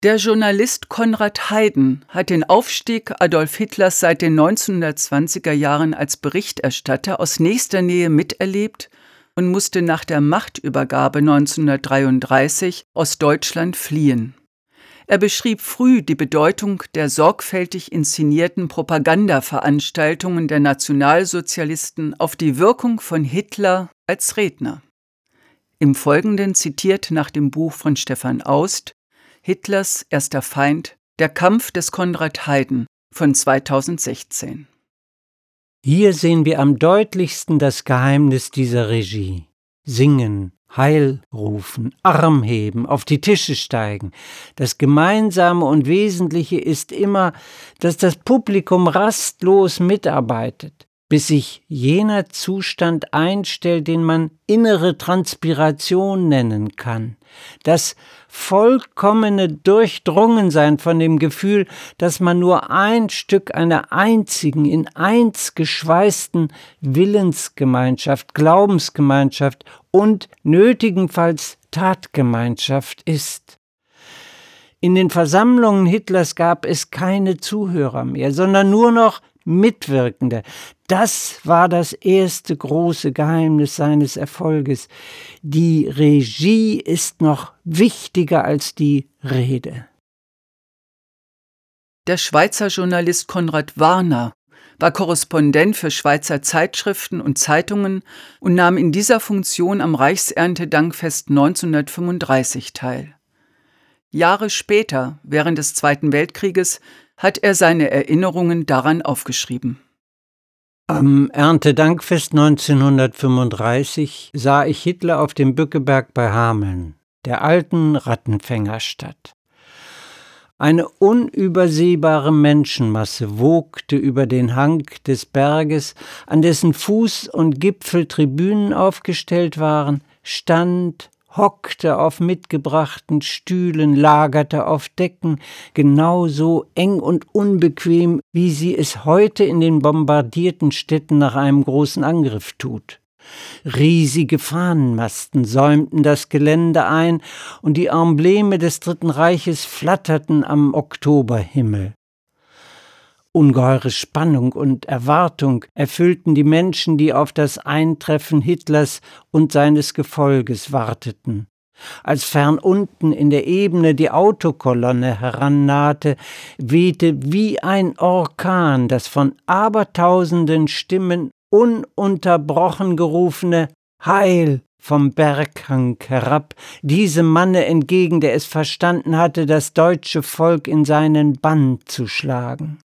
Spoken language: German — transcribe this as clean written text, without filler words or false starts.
Der Journalist Konrad Heyden hat den Aufstieg Adolf Hitlers seit den 1920er Jahren als Berichterstatter aus nächster Nähe miterlebt und musste nach der Machtübergabe 1933 aus Deutschland fliehen. Er beschrieb früh die Bedeutung der sorgfältig inszenierten Propagandaveranstaltungen der Nationalsozialisten auf die Wirkung von Hitler als Redner. Im Folgenden zitiert nach dem Buch von Stefan Aust Hitlers erster Feind, der Kampf des Konrad Heyden von 2016. Hier sehen wir am deutlichsten das Geheimnis dieser Regie. Singen, Heil rufen, Arm heben, auf die Tische steigen. Das Gemeinsame und Wesentliche ist immer, dass das Publikum rastlos mitarbeitet, bis sich jener Zustand einstellt, den man innere Transpiration nennen kann. Das vollkommene Durchdrungensein von dem Gefühl, dass man nur ein Stück einer einzigen, in eins geschweißten Willensgemeinschaft, Glaubensgemeinschaft und nötigenfalls Tatgemeinschaft ist. In den Versammlungen Hitlers gab es keine Zuhörer mehr, sondern nur noch Mitwirkende. Das war das erste große Geheimnis seines Erfolges. Die Regie ist noch wichtiger als die Rede. Der Schweizer Journalist Konrad Warner war Korrespondent für Schweizer Zeitschriften und Zeitungen und nahm in dieser Funktion am Reichserntedankfest 1935 teil. Jahre später, während des Zweiten Weltkrieges, hat er seine Erinnerungen daran aufgeschrieben. Am Erntedankfest 1935 sah ich Hitler auf dem Bückeberg bei Hameln, der alten Rattenfängerstadt. Eine unübersehbare Menschenmasse wogte über den Hang des Berges, an dessen Fuß und Gipfel Tribünen aufgestellt waren, stand, hockte auf mitgebrachten Stühlen, lagerte auf Decken, genauso eng und unbequem, wie sie es heute in den bombardierten Städten nach einem großen Angriff tut. Riesige Fahnenmasten säumten das Gelände ein und die Embleme des Dritten Reiches flatterten am Oktoberhimmel. Ungeheure Spannung und Erwartung erfüllten die Menschen, die auf das Eintreffen Hitlers und seines Gefolges warteten. Als fern unten in der Ebene die Autokolonne herannahte, wehte wie ein Orkan das von abertausenden Stimmen ununterbrochen gerufene Heil vom Berghang herab, diesem Manne entgegen, der es verstanden hatte, das deutsche Volk in seinen Bann zu schlagen.